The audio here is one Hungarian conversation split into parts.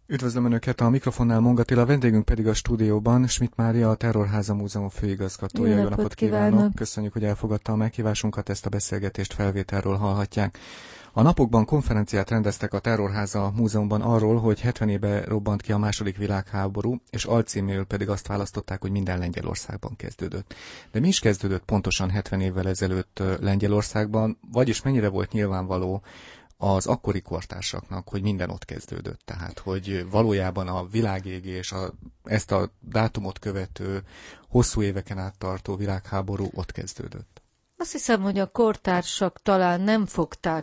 Üdvözlöm Önöket, a mikrofonnál Monga Attila, vendégünk pedig a stúdióban Schmidt Mária, a Terrorháza Múzeum főigazgatója. Jó napot kívánok! Köszönjük, hogy elfogadta a meghívásunkat, ezt a beszélgetést felvételről hallhatják. A napokban konferenciát rendeztek a Terrorháza Múzeumban arról, hogy 70 éve robbant ki a második világháború, és alcíméül pedig azt választották, hogy minden Lengyelországban kezdődött. De mi is kezdődött pontosan 70 évvel ezelőtt Lengyelországban, vagyis mennyire volt nyilvánvaló az akkori kortársaknak, hogy minden ott kezdődött. Tehát, hogy valójában a világégés, ezt a dátumot követő, hosszú éveken át tartó világháború ott kezdődött. Azt hiszem, hogy a kortársak talán nem fogták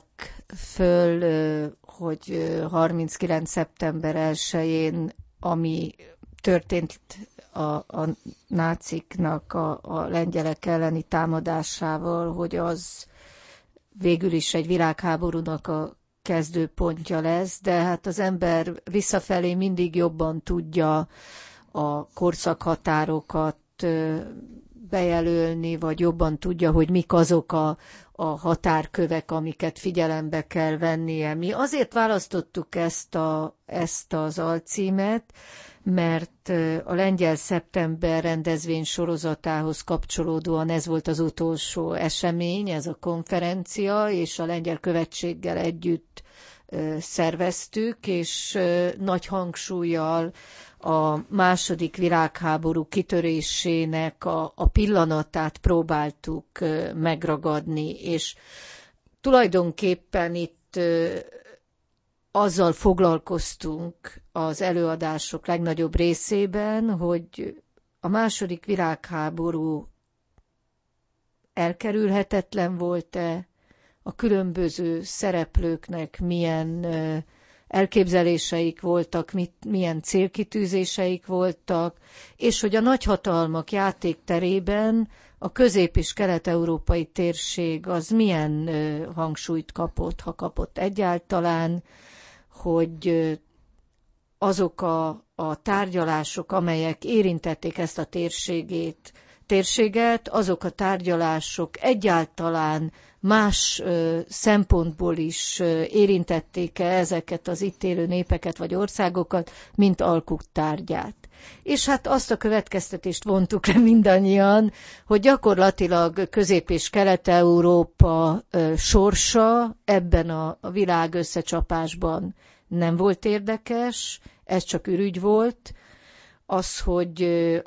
föl, hogy 39. szeptember 1-én, ami történt a náciknak a lengyelek elleni támadásával, hogy az végül is egy világháborúnak a kezdőpontja lesz, de hát az ember visszafelé mindig jobban tudja a korszakhatárokat bejelölni, vagy jobban tudja, hogy mik azok a határkövek, amiket figyelembe kell vennie. Mi azért választottuk ezt az alcímet, mert a Lengyel Szeptember rendezvény sorozatához kapcsolódóan ez volt az utolsó esemény, ez a konferencia, és a lengyel követséggel együtt szerveztük, és nagy hangsúllyal a második világháború kitörésének a pillanatát próbáltuk megragadni, és tulajdonképpen itt azzal foglalkoztunk az előadások legnagyobb részében, hogy a második világháború elkerülhetetlen volt-e, a különböző szereplőknek milyen elképzeléseik voltak, milyen célkitűzéseik voltak, és hogy a nagyhatalmak játékterében a közép- és kelet-európai térség az milyen hangsúlyt kapott, ha kapott egyáltalán, hogy azok a tárgyalások, amelyek érintették ezt a térséget, azok a tárgyalások egyáltalán más szempontból is érintették-e ezeket az itt élő népeket vagy országokat, mint alkuk tárgyát. És hát azt a következtetést vontuk le mindannyian, hogy gyakorlatilag Közép- és Kelet-Európa sorsa ebben a világ összecsapásban nem volt érdekes, ez csak ürügy volt. Az, hogy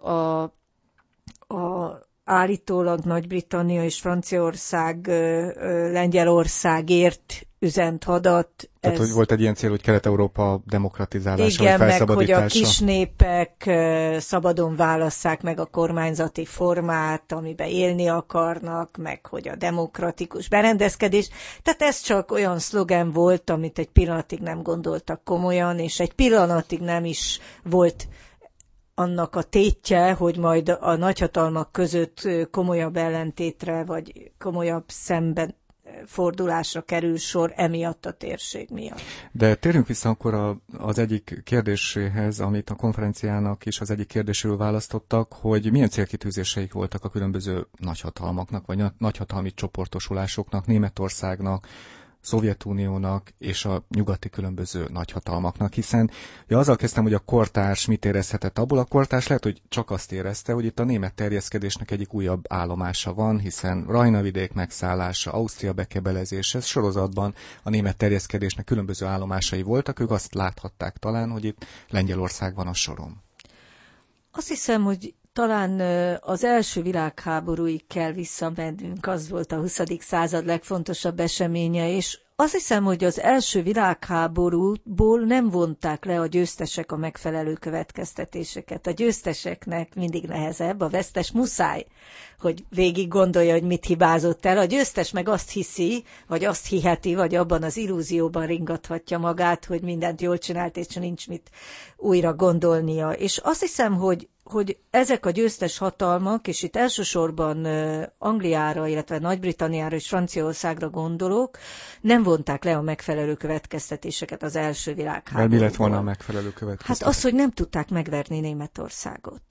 állítólag Nagy-Britannia és Franciaország Lengyelországért üzent hadat. Tehát, hogy volt egy ilyen cél, hogy Kelet-Európa demokratizálása, igen, vagy felszabadítása. meg hogy a kis népek szabadon válasszák meg a kormányzati formát, amiben élni akarnak, meg hogy a demokratikus berendezkedés. Tehát ez csak olyan szlogen volt, amit egy pillanatig nem gondoltak komolyan, és egy pillanatig nem is volt annak a tétje, hogy majd a nagyhatalmak között komolyabb ellentétre, vagy komolyabb szemben fordulásra kerül sor emiatt a térség miatt. De térjünk vissza akkor az egyik kérdéséhez, amit a konferenciának is az egyik kérdéséről választottak, hogy milyen célkitűzéseik voltak a különböző nagyhatalmaknak, vagy nagyhatalmi csoportosulásoknak, Németországnak, Szovjetuniónak és a nyugati különböző nagyhatalmaknak, hiszen azzal kezdtem, hogy a kortárs mit érezhetett abból. A kortárs lehet, hogy csak azt érezte, hogy itt a német terjeszkedésnek egyik újabb állomása van, hiszen Rajna-vidék megszállása, Ausztria bekebelezése, ez sorozatban a német terjeszkedésnek különböző állomásai voltak, ők azt láthatták talán, hogy itt Lengyelország van a soron. Azt hiszem, hogy talán az első világháborúig kell visszamennünk, az volt a 20. század legfontosabb eseménye, és azt hiszem, hogy az első világháborúból nem vonták le a győztesek a megfelelő következtetéseket. A győzteseknek mindig nehezebb, a vesztes muszáj, hogy végig gondolja, hogy mit hibázott el. A győztes meg azt hiszi, vagy azt hiheti, vagy abban az illúzióban ringathatja magát, hogy mindent jól csinált, és nincs mit újra gondolnia. És azt hiszem, hogy ezek a győztes hatalmak, és itt elsősorban Angliára, illetve Nagy-Britanniára és Franciaországra gondolok, nem vonták le a megfelelő következtetéseket az első világháborúból. Mi lett volna a megfelelő következtetés? Hát az, hogy nem tudták megverni Németországot.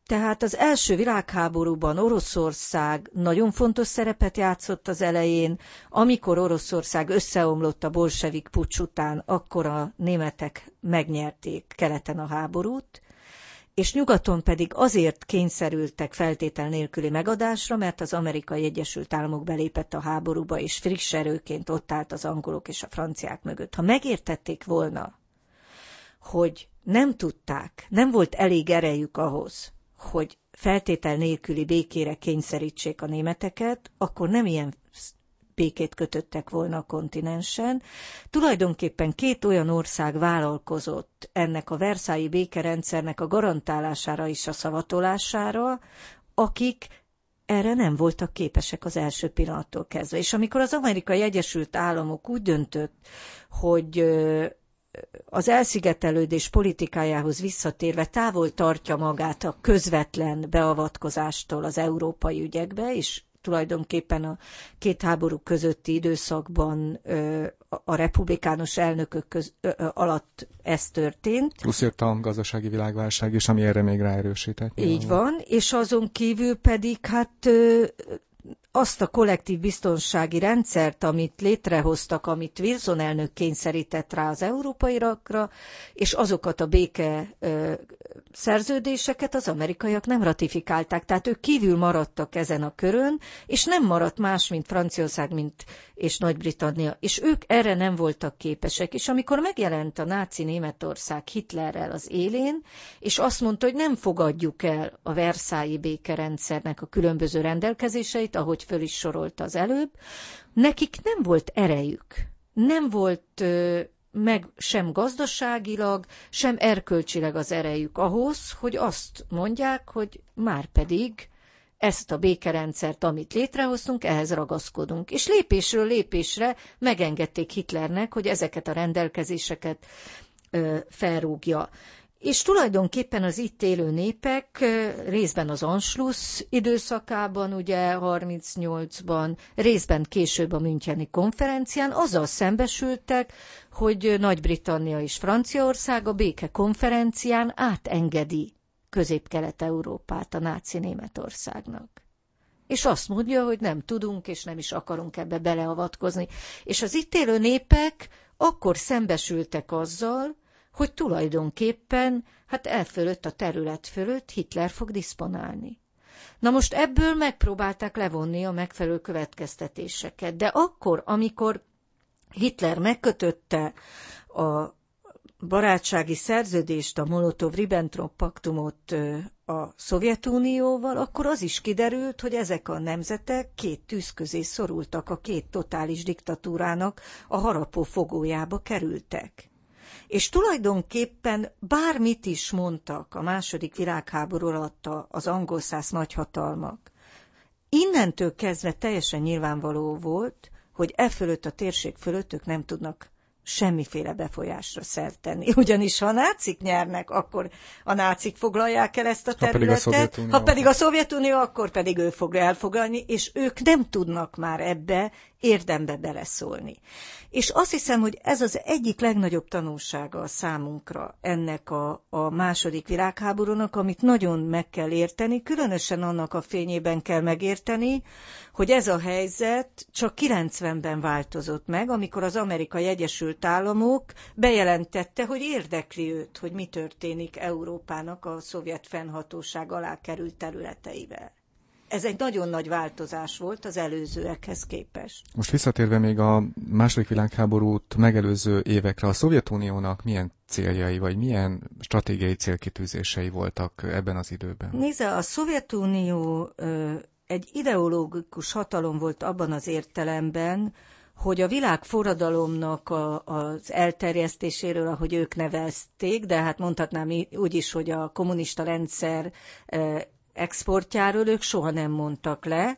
Tehát az első világháborúban Oroszország nagyon fontos szerepet játszott az elején. Amikor Oroszország összeomlott a bolsevik puccs után, akkor a németek megnyerték keleten a háborút, és nyugaton pedig azért kényszerültek feltétel nélküli megadásra, mert az Amerikai Egyesült Államok belépett a háborúba, és friss erőként ott állt az angolok és a franciák mögött. Ha megértették volna, hogy nem tudták, nem volt elég erejük ahhoz, hogy feltétel nélküli békére kényszerítsék a németeket, akkor nem ilyen békét kötöttek volna a kontinensen. Tulajdonképpen két olyan ország vállalkozott ennek a versailles békerendszernek a garantálására és a szavatolására, akik erre nem voltak képesek az első pillanattól kezdve. És amikor az Amerikai Egyesült Államok úgy döntött, hogy az elszigetelődés politikájához visszatérve távol tartja magát a közvetlen beavatkozástól az európai ügyekbe, és tulajdonképpen a két háború közötti időszakban a republikánus elnökök alatt ez történt. Plusz jött a gazdasági világválság is, ami erre még ráerősített. Így van, és azon kívül pedig hát azt a kollektív biztonsági rendszert, amit létrehoztak, amit Wilson elnök kényszerített rá az európaiakra, és azokat a béke szerződéseket az amerikaiak nem ratifikálták, tehát ők kívül maradtak ezen a körön, és nem maradt más, mint Franciaország, és Nagy-Britannia, és ők erre nem voltak képesek. És amikor megjelent a náci Németország Hitlerrel az élén, és azt mondta, hogy nem fogadjuk el a versailles békerendszernek a különböző rendelkezéseit, ahogy föl is sorolta az előbb, nekik nem volt erejük, nem volt meg sem gazdaságilag, sem erkölcsileg az erejük ahhoz, hogy azt mondják, hogy márpedig ezt a békerendszert, amit létrehoztunk, ehhez ragaszkodunk. És lépésről lépésre megengedték Hitlernek, hogy ezeket a rendelkezéseket felrúgja. És tulajdonképpen az itt élő népek részben az Anschluss időszakában, ugye 38-ban, részben később a Müncheni konferencián azzal szembesültek, hogy Nagy-Britannia és Franciaország a béke konferencián átengedi Közép-Kelet-Európát a náci Németországnak. És azt mondja, hogy nem tudunk, és nem is akarunk ebbe beleavatkozni. És az itt élő népek akkor szembesültek azzal, hogy tulajdonképpen, hát elfölött a terület fölött Hitler fog diszponálni. Na most ebből megpróbálták levonni a megfelelő következtetéseket, de akkor, amikor Hitler megkötötte a barátsági szerződést, a Molotov-Ribbentrop paktumot a Szovjetunióval, akkor az is kiderült, hogy ezek a nemzetek két tűz közé szorultak, a két totális diktatúrának a harapó fogójába kerültek. És tulajdonképpen bármit is mondtak a második világháború alatt az angolszász nagyhatalmak, innentől kezdve teljesen nyilvánvaló volt, hogy e fölött a térség fölött ők nem tudnak semmiféle befolyásra szert tenni. Ugyanis ha a nácik nyernek, akkor a nácik foglalják el ezt a területet, ha pedig a Szovjetunió, akkor pedig ő fogja elfoglalni, és ők nem tudnak már ebbe érdembe beleszólni. És azt hiszem, hogy ez az egyik legnagyobb tanulsága a számunkra ennek a második világháborúnak, amit nagyon meg kell érteni, különösen annak a fényében kell megérteni, hogy ez a helyzet csak 90-ben változott meg, amikor az Amerikai Egyesült Államok bejelentette, hogy érdekli őt, hogy mi történik Európának a szovjet fennhatóság alá került területeivel. Ez egy nagyon nagy változás volt az előzőekhez képest. Most visszatérve még a második világháborút megelőző évekre, a Szovjetuniónak milyen céljai, vagy milyen stratégiai célkitűzései voltak ebben az időben? Nézze, a Szovjetunió egy ideológikus hatalom volt abban az értelemben, hogy a világforradalomnak az elterjesztéséről, ahogy ők nevezték, de hát mondhatnám úgy is, hogy a kommunista rendszer exportjáról ők soha nem mondtak le,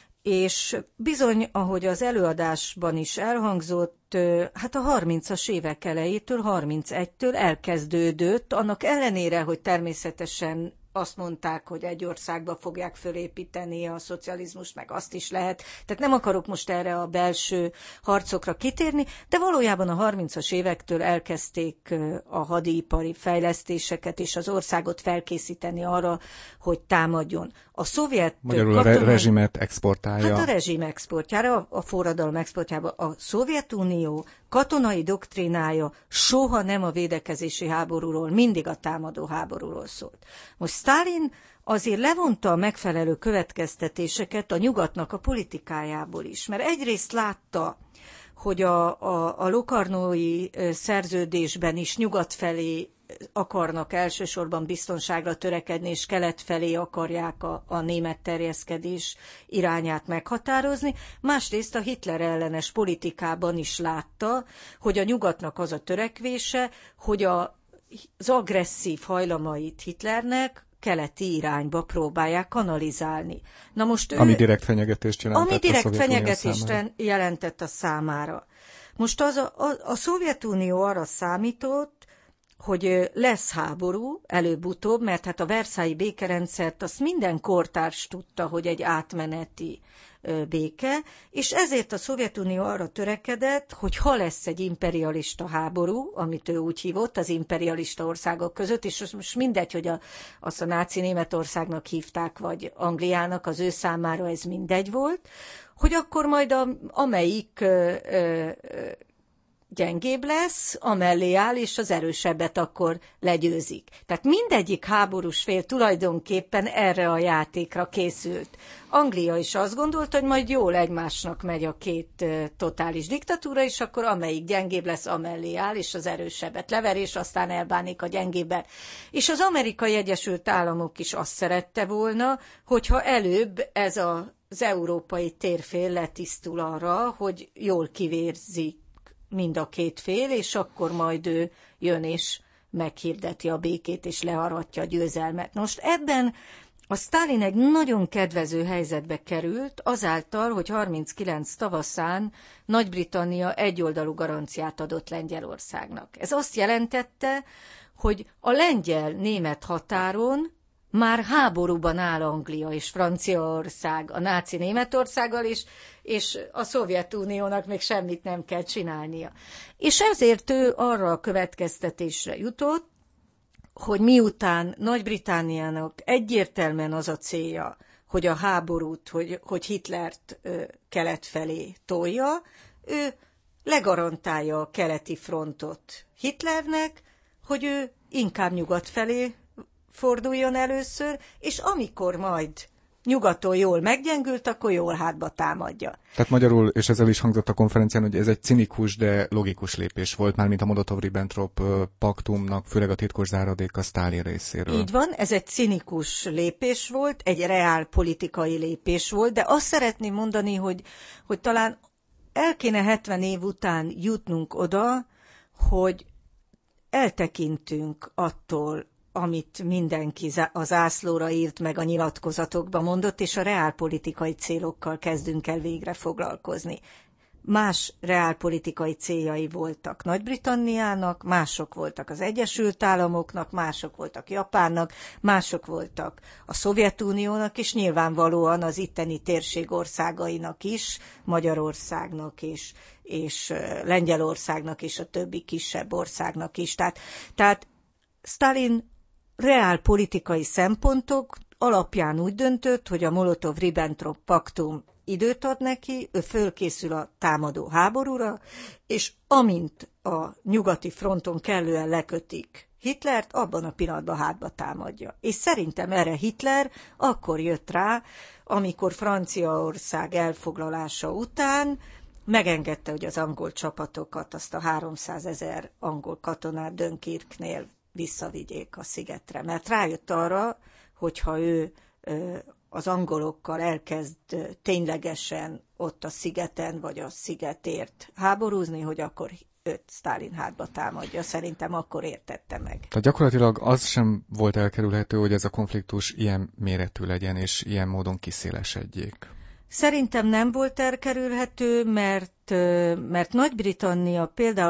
és bizony, ahogy az előadásban is elhangzott, hát a 30-as évek elejétől, 31-től elkezdődött, annak ellenére, hogy természetesen azt mondták, hogy egy országba fogják fölépíteni a szocializmust, meg azt is lehet. Tehát nem akarok most erre a belső harcokra kitérni, de valójában a 30-as évektől elkezdték a hadipari fejlesztéseket és az országot felkészíteni arra, hogy támadjon. A szovjet magyarul a rezsimet exportálja. Hát a rezsim exportjára, a forradalom exportjába. A Szovjetunió katonai doktrínája soha nem a védekezési háborúról, mindig a támadó háborúról szólt. Most Sztálin azért levonta a megfelelő következtetéseket a nyugatnak a politikájából is, mert egyrészt látta, hogy a lokarnói szerződésben is nyugat felé akarnak elsősorban biztonságra törekedni, és kelet felé akarják a német terjeszkedés irányát meghatározni. Másrészt a Hitler ellenes politikában is látta, hogy a nyugatnak az a törekvése, hogy az agresszív hajlamait Hitlernek keleti irányba próbálják kanalizálni. Na most ami direkt fenyegetést jelentett ami direkt fenyegetést jelentett a számára. Most a Szovjetunió arra számított, hogy lesz háború előbb-utóbb, mert hát a versailles békerendszert azt minden kortárs tudta, hogy egy átmeneti béke, és ezért a Szovjetunió arra törekedett, hogy ha lesz egy imperialista háború, amit ő úgy hívott az imperialista országok között, és most mindegy, hogy azt a náci Németországnak hívták, vagy Angliának, az ő számára ez mindegy volt, hogy akkor majd amelyik gyengébb lesz, amellé áll, és az erősebbet akkor legyőzik. Tehát mindegyik háborús fél tulajdonképpen erre a játékra készült. Anglia is azt gondolta, hogy majd jól egymásnak megy a két totális diktatúra, és akkor amelyik gyengébb lesz, amellé áll, és az erősebbet lever, és aztán elbánik a gyengébben. És az Amerikai Egyesült Államok is azt szerette volna, hogyha előbb ez az európai térfél letisztul arra, hogy jól kivérzik mind a két fél, és akkor majd ő jön és meghirdeti a békét, és learatja a győzelmet. Most ebben a Sztálin egy nagyon kedvező helyzetbe került, azáltal, hogy 39 tavaszán Nagy-Britannia egyoldalú garanciát adott Lengyelországnak. Ez azt jelentette, hogy a lengyel-német határon már háborúban áll Anglia és Franciaország a náci Németországgal is, és a Szovjetuniónak még semmit nem kell csinálnia. És ezért ő arra a következtetésre jutott, hogy miután Nagy-Britanniának egyértelműen az a célja, hogy a háborút, hogy Hitlert kelet felé tolja, ő legarantálja a keleti frontot Hitlernek, hogy ő inkább nyugat felé forduljon először, és amikor majd nyugaton jól meggyengült, akkor jól hátba támadja. Tehát magyarul, és ezzel is hangzott a konferencián, hogy ez egy cinikus, de logikus lépés volt, mármint a Molotov-Ribbentrop paktumnak, főleg a titkos záradék a Sztálin részéről. Így van, ez egy cinikus lépés volt, egy reál politikai lépés volt, de azt szeretném mondani, hogy talán el kéne 70 év után jutnunk oda, hogy eltekintünk attól, amit mindenki a zászlóra írt, meg a nyilatkozatokba mondott, és a reálpolitikai célokkal kezdünk el végre foglalkozni. Más reálpolitikai céljai voltak Nagy-Britanniának, mások voltak az Egyesült Államoknak, mások voltak Japánnak, mások voltak a Szovjetuniónak, és nyilvánvalóan az itteni térség országainak is, Magyarországnak és Lengyelországnak és a többi kisebb országnak is. Tehát Sztálin reálpolitikai szempontok alapján úgy döntött, hogy a Molotov-Ribbentrop paktum időt ad neki, ő fölkészül a támadó háborúra, és amint a nyugati fronton kellően lekötik Hitlert, abban a pillanatban hátba támadja. És szerintem erre Hitler akkor jött rá, amikor Franciaország elfoglalása után megengedte, hogy az angol csapatokat, azt a 300 000 angol katonát Dunkirknél visszavigyék a szigetre. Mert rájött arra, hogyha ő az angolokkal elkezd ténylegesen ott a szigeten, vagy a szigetért háborúzni, hogy akkor őt Sztálin hátba támadja. Szerintem akkor értette meg. Tehát gyakorlatilag az sem volt elkerülhető, hogy ez a konfliktus ilyen méretű legyen, és ilyen módon kiszélesedjék. Szerintem nem volt elkerülhető, mert Nagy-Britannia például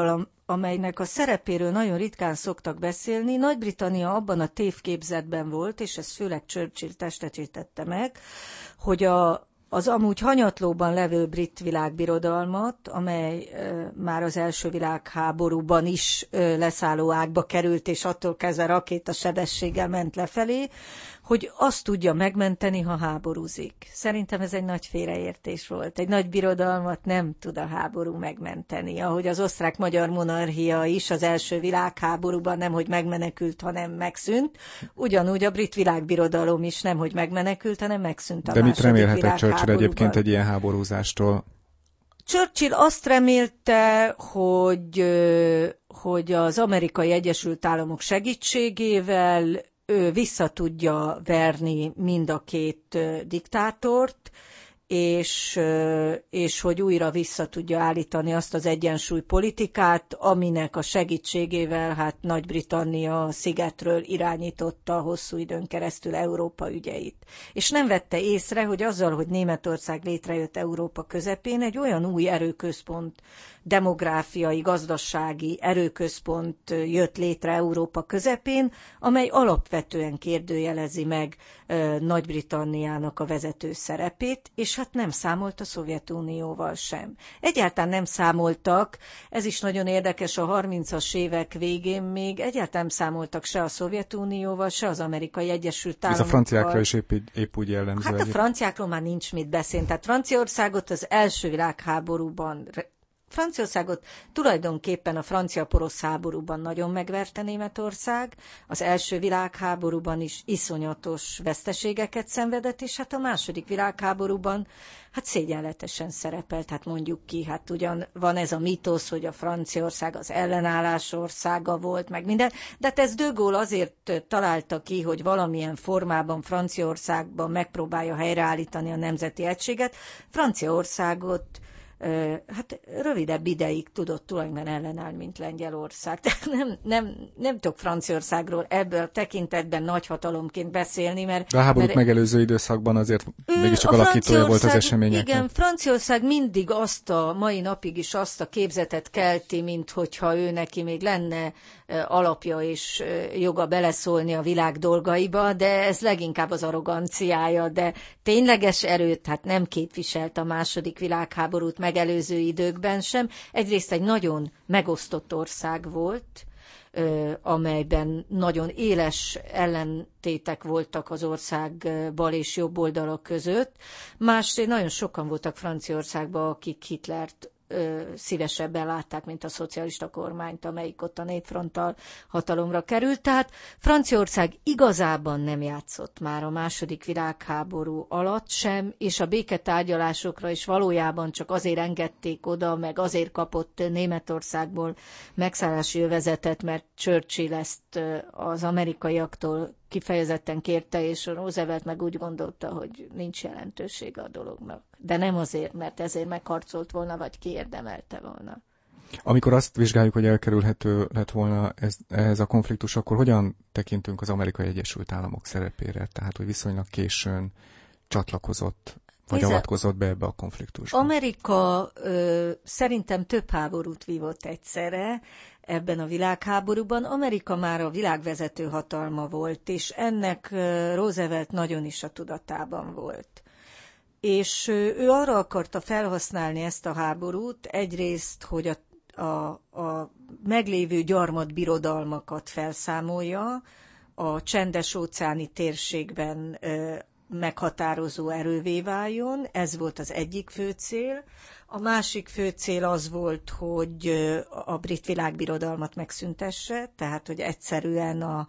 amelynek a szerepéről nagyon ritkán szoktak beszélni, Nagy-Britannia abban a tévképzetben volt, és ez főleg Churchill testesítette meg, hogy az amúgy hanyatlóban levő brit világbirodalmat, amely már az első világháborúban is leszálló ágba került, és attól kezdve rakétasebességgel ment lefelé, hogy azt tudja megmenteni, ha háborúzik. Szerintem ez egy nagy félreértés volt. Egy nagy birodalmat nem tud a háború megmenteni. Ahogy az osztrák-magyar monarchia is az első világháborúban nemhogy megmenekült, hanem megszűnt, ugyanúgy a brit világbirodalom is nemhogy megmenekült, hanem megszűnt a második világháborúban. De mit remélhetett Churchill egyébként egy ilyen háborúzástól? Churchill azt remélte, hogy az Amerikai Egyesült Államok segítségével ő vissza tudja verni mind a két diktátort, és hogy újra vissza tudja állítani azt az egyensúlypolitikát, aminek a segítségével hát Nagy-Britannia szigetről irányította hosszú időn keresztül Európa ügyeit. És nem vette észre, hogy azzal, hogy Németország létrejött Európa közepén, egy olyan új erőközpont, demográfiai, gazdasági erőközpont jött létre Európa közepén, amely alapvetően kérdőjelezi meg Nagy-Britanniának a vezető szerepét, és hát nem számolt a Szovjetunióval sem. Egyáltalán nem számoltak, ez is nagyon érdekes, a 30-as évek végén még egyáltalán nem számoltak se a Szovjetunióval, se az Amerikai Egyesült Államokkal. Ez a franciákra is épp úgy jellemző. Hát a franciákról már nincs mit beszélni. Tehát Franciaországot az első világháborúban Franciaországot tulajdonképpen a francia-porosz háborúban nagyon megverte Németország, az első világháborúban is iszonyatos veszteségeket szenvedett, és hát a második világháborúban hát szégyenletesen szerepelt, hát mondjuk ki, hát ugyan van ez a mítosz, hogy a Franciaország az ellenállás országa volt, meg minden, de hát ez de Gaulle azért találta ki, hogy valamilyen formában Franciaországban megpróbálja helyreállítani a nemzeti egységet. Franciaországot hát rövidebb ideig tudott tulajdonképpen ellenállni, mint Lengyelország. Tehát nem tudok Franciaországról ebből a tekintetben nagyhatalomként beszélni, mert... De a háborút megelőző időszakban azért mégiscsak alakítója volt az eseményeknek. Igen, Franciaország mindig mai napig is azt a képzetet kelti, mint hogyha ő neki még lenne alapja és joga beleszólni a világ dolgaiba, de ez leginkább az arroganciája, de tényleges erőt hát nem képviselt a második világháborút megelőző időkben sem. Egyrészt egy nagyon megosztott ország volt, amelyben nagyon éles ellentétek voltak az ország bal és jobb oldalak között. Másrészt nagyon sokan voltak Franciaországban, akik Hitlert szívesebben látták, mint a szocialista kormányt, amelyik ott a Népfronttal hatalomra került. Tehát Franciaország igazában nem játszott már a második világháború alatt sem, és a béketárgyalásokra is valójában csak azért engedték oda, meg azért kapott Németországból megszállási övezetet, mert Churchill ezt az amerikaiaktól kifejezetten kérte, és Roosevelt meg úgy gondolta, hogy nincs jelentősége a dolognak. De nem azért, mert ezért megharcolt volna, vagy kiérdemelte volna. Amikor azt vizsgáljuk, hogy elkerülhető lett volna ehhez a konfliktus, akkor hogyan tekintünk az Amerikai Egyesült Államok szerepére? Tehát, hogy viszonylag későn csatlakozott, vagy avatkozott be ebbe a konfliktusba. Amerika szerintem több háborút vívott egyszerre ebben a világháborúban. Amerika már a világvezető hatalma volt, és ennek Roosevelt nagyon is a tudatában volt. És ő arra akarta felhasználni ezt a háborút, egyrészt, hogy a meglévő gyarmatbirodalmakat felszámolja, a csendes-óceáni térségben meghatározó erővé váljon, ez volt az egyik fő cél. A másik fő cél az volt, hogy a brit világbirodalmat megszüntesse, tehát hogy egyszerűen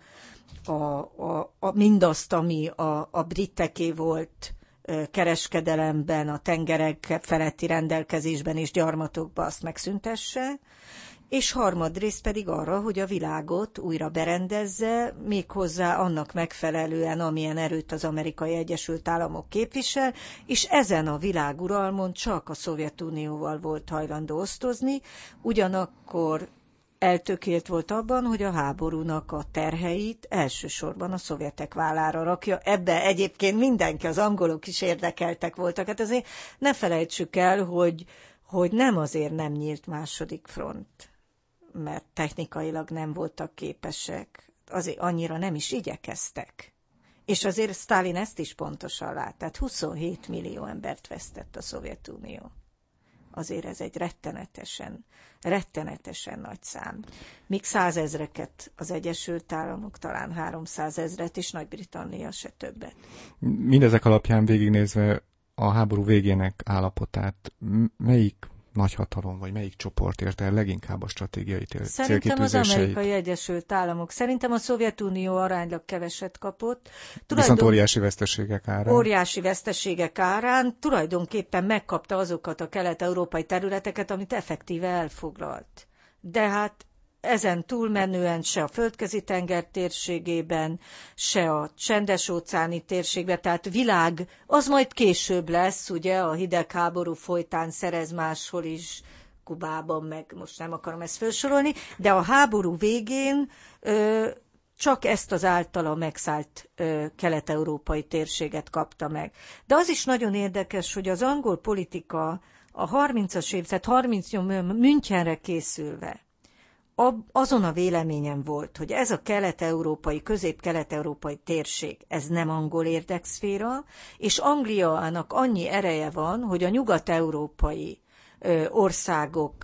mindazt, ami a briteké volt kereskedelemben, a tengerek feletti rendelkezésben és gyarmatokban, azt megszüntesse, és harmadrészt pedig arra, hogy a világot újra berendezze, méghozzá annak megfelelően, amilyen erőt az Amerikai Egyesült Államok képvisel, és ezen a világuralmon csak a Szovjetunióval volt hajlandó osztozni, ugyanakkor eltökélt volt abban, hogy a háborúnak a terheit elsősorban a szovjetek vállára rakja. Ebbe egyébként mindenki, az angolok is érdekeltek voltak. Hát azért ne felejtsük el, hogy nem azért nem nyílt második front. mert technikailag nem voltak képesek, azért annyira nem is igyekeztek. És azért Sztálin ezt is pontosan lát, tehát 27 millió embert vesztett a Szovjetunió. Azért ez egy rettenetesen nagy szám. Míg 100 000-eket az Egyesült Államok, talán 300 000-et, és Nagy-Britannia se többet. Mindezek alapján végignézve a háború végének állapotát, melyik nagyhatalom, vagy melyik csoport érte el leginkább a stratégiai célkitűzéseit? Szerintem az Amerikai Egyesült Államok. Szerintem a Szovjetunió aránylag keveset kapott. Viszont óriási veszteségek árán. Óriási veszteségek árán tulajdonképpen megkapta azokat a kelet-európai területeket, amit effektíve elfoglalt. De hát ezen túlmenően se a Földközi-tenger térségében, se a Csendes-óceáni térségben, tehát világ, az majd később lesz, ugye a hidegháború folytán szerez máshol is, Kubában, meg most nem akarom ezt felsorolni, de a háború végén csak ezt az általa megszállt kelet-európai térséget kapta meg. De az is nagyon érdekes, hogy az angol politika a 30-as év, tehát 38 Münchenre készülve, azon a véleményem volt, hogy ez a kelet-európai, közép-kelet-európai térség, ez nem angol érdekszféra, és Angliának annyi ereje van, hogy a nyugat-európai országok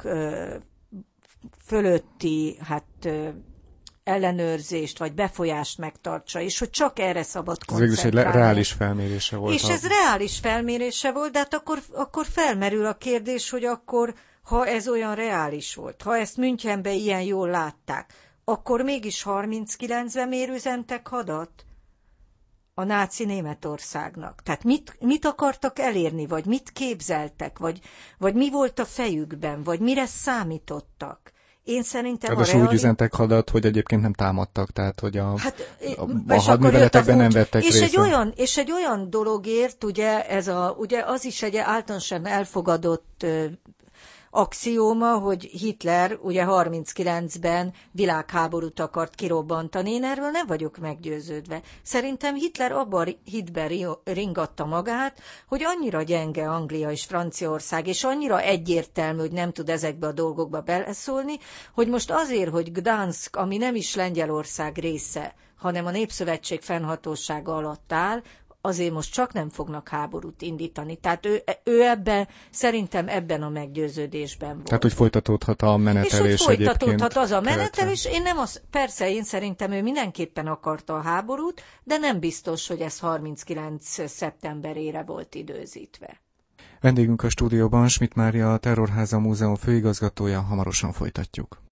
fölötti ellenőrzést vagy befolyást megtartsa, és hogy csak erre szabad koncentrálni. Ez végül is egy reális felmérése volt. És ez reális felmérése volt, de hát akkor felmerül a kérdés, hogy akkor, ha ez olyan reális volt, ha ezt Münchenben ilyen jól látták, akkor mégis 39-ben miért üzentek hadat a náci Németországnak? Tehát mit akartak elérni, vagy mit képzeltek, vagy mi volt a fejükben, vagy mire számítottak? Én szerintem úgy üzentek hadat, hogy egyébként nem támadtak, tehát hogy a hadműveletekben nem vettek részt. És egy olyan dologért, ugye az is egy általánosan elfogadott axióma, hogy Hitler ugye 39-ben világháborút akart kirobbantani. Én erről nem vagyok meggyőződve. Szerintem Hitler abban hitben ringatta magát, hogy annyira gyenge Anglia és Franciaország, és annyira egyértelmű, hogy nem tud ezekbe a dolgokba beleszólni, hogy most azért, hogy Gdansk, ami nem is Lengyelország része, hanem a Népszövetség fennhatósága alatt áll, azért most csak nem fognak háborút indítani. Tehát ő szerintem ebben a meggyőződésben volt. Tehát, hogy folytatódhat a menetelés. És hogy folytatódhat az a menetelés, persze én szerintem ő mindenképpen akarta a háborút, de nem biztos, hogy ez 39. szeptemberére volt időzítve. Vendégünk a stúdióban Schmidt Mária, a Terrorháza Múzeum főigazgatója, hamarosan folytatjuk.